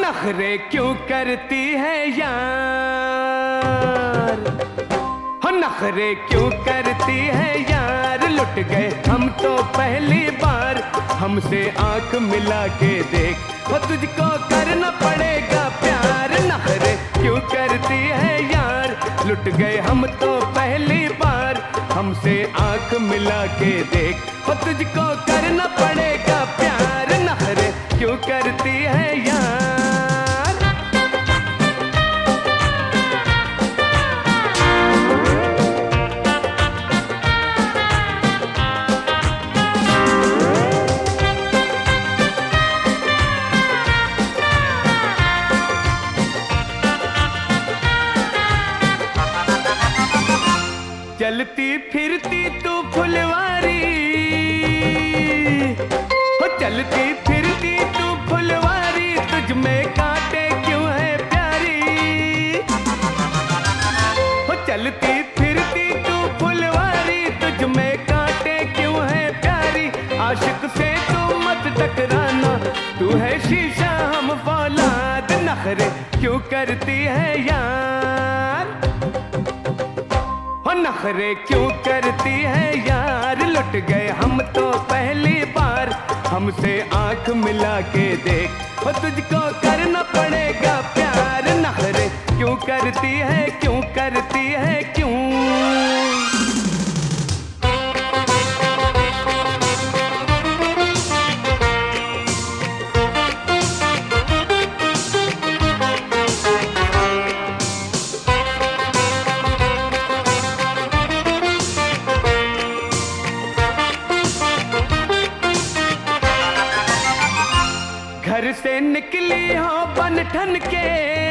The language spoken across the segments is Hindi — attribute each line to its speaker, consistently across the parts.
Speaker 1: नखरे क्यों करती है यार, हो नखरे क्यों करती है यार। लुट गए हम तो पहली बार, हमसे आंख मिला के देख, हो तुझको करना पड़ेगा प्यार। नखरे क्यों करती है यार, लुट गए हम तो पहली बार, हमसे आंख मिला के देख, हो तुझको करना पड़ेगा प्यार। नखरे क्यों करती है यार। चलती फिरती तू फुलवारी, हो चलती फिरती तू फुलवारी, तुझ में कांटे क्यों है प्यारी। हो चलती फिरती तू फुलवारी, तुझ में कांटे क्यों है प्यारी। आशिक से तू मत टकराना, तू है शीशा हम फौलाद। नखरे क्यों करती है यार, नखरे क्यों करती है यार। लुट गए हम तो पहली बार, हमसे आंख मिला के देख, वो तुझको करना पड़ेगा प्यार। नखरे क्यों करती है, क्यों करती है, क्यों। घर से निकली हो बन ठन के,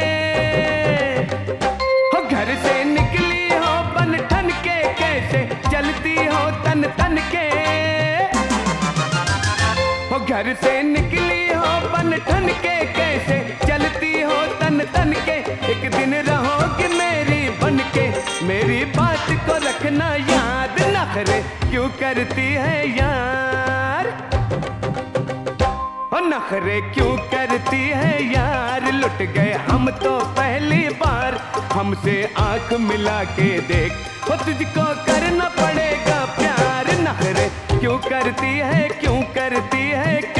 Speaker 1: हो घर से निकली हो बन ठन के, कैसे चलती हो तन तन के। हो घर से निकली हो बन ठन के, कैसे चलती हो तन तन के। एक दिन रहोगी मेरी बन के, मेरी बात को रखना याद। नखरे क्यों करती है यार, नखरे क्यों करती है यार। लुट गए हम तो पहली बार, हमसे आंख मिला के देख, वो तुझको करना पड़ेगा प्यार। नखरे क्यों करती है, क्यों करती है।